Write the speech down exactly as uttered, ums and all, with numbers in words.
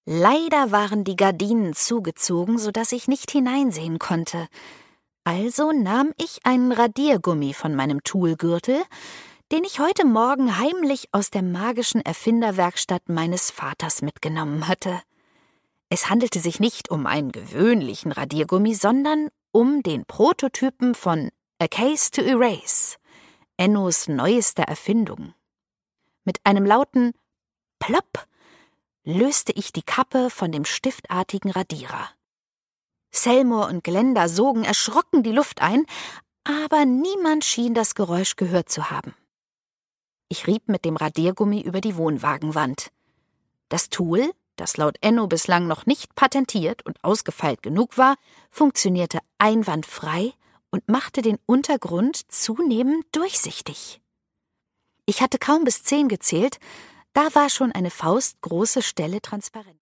Leider waren die Gardinen zugezogen, so dass ich nicht hineinsehen konnte. Also nahm ich einen Radiergummi von meinem Toolgürtel, den ich heute Morgen heimlich aus der magischen Erfinderwerkstatt meines Vaters mitgenommen hatte. Es handelte sich nicht um einen gewöhnlichen Radiergummi, sondern um den Prototypen von A Case to Erase, Ennos neuester Erfindung. Mit einem lauten Plopp löste ich die Kappe von dem stiftartigen Radierer. Selmor und Glenda sogen erschrocken die Luft ein, aber niemand schien das Geräusch gehört zu haben. Ich rieb mit dem Radiergummi über die Wohnwagenwand. Das Tool, das laut Enno bislang noch nicht patentiert und ausgefeilt genug war, funktionierte einwandfrei und machte den Untergrund zunehmend durchsichtig. Ich hatte kaum bis zehn gezählt, da war schon eine faustgroße Stelle transparent.